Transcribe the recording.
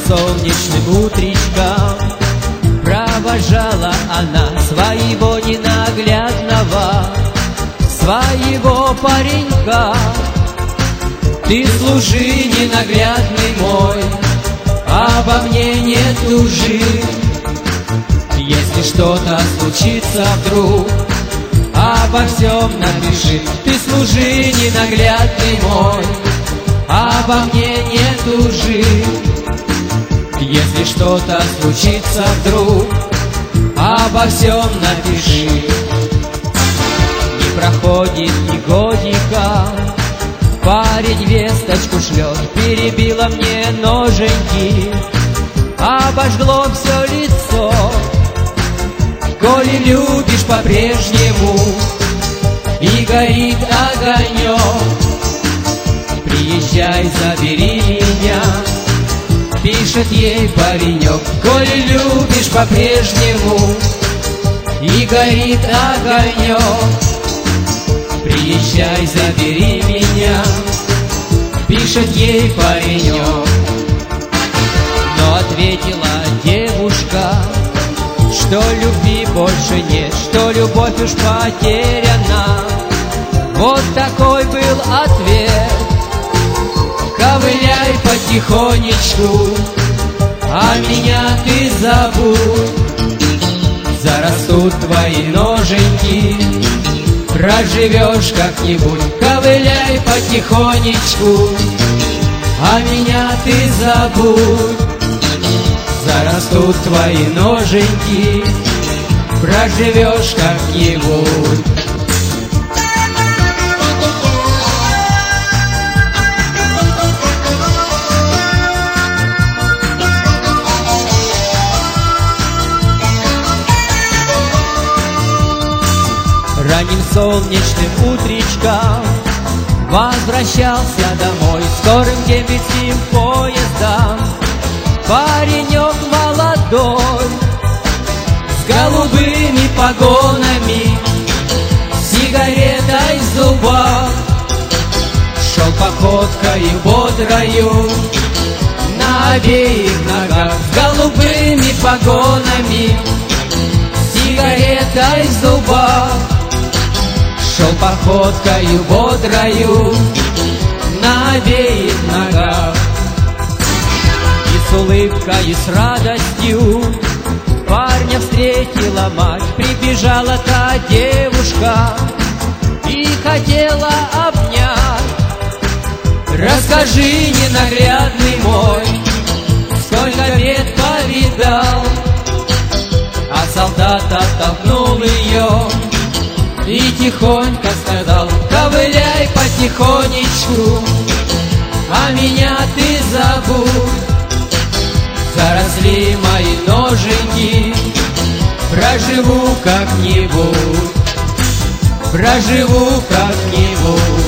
солнечным утречком провожала она своего ненаглядного, своего паренька. Ты служи, ненаглядный мой, обо мне не тужи. Если что-то случится вдруг, обо всем напиши. Ты служи, ненаглядный мой, обо мне не тужи. Если что-то случится вдруг, обо всем напиши. Не проходит ни годика, парень весточку шлет: перебила мне ноженьки, обожгло все лицо. Коли любишь по-прежнему и горит огонек, приезжай, забери меня, пишет ей паренек. Коли любишь по-прежнему и горит огонек, приезжай, забери меня, пишет ей паренек. Но ответила девушка, что любви больше нет, что любовь уж потеряна. Вот такой был ответ. Ковыляй потихонечку, а меня ты забудь. Зарастут твои ноженьки, проживешь как-нибудь. Ковыляй потихонечку, а меня ты забудь. Зарастут твои ноженьки, проживешь как-нибудь. Ранним солнечным утречком возвращался домой скорым дембельским поездом паренек молодой, с голубыми погонами, сигаретой в зубах. Шел походкой бодрою на обеих ногах, с голубыми погонами, сигаретой в зубах. Шел походкою бодрою на обеих ногах. И с улыбкой, и с радостью парня встретила мать. Прибежала та девушка и хотела обнять. Расскажи, ненаглядный мой, сколько бед повидал. А солдат оттолкнул ее и тихонько сказал: ковыляй потихонечку, а меня ты забудь. Заросли мои ноженьки, проживу как-нибудь, проживу как-нибудь.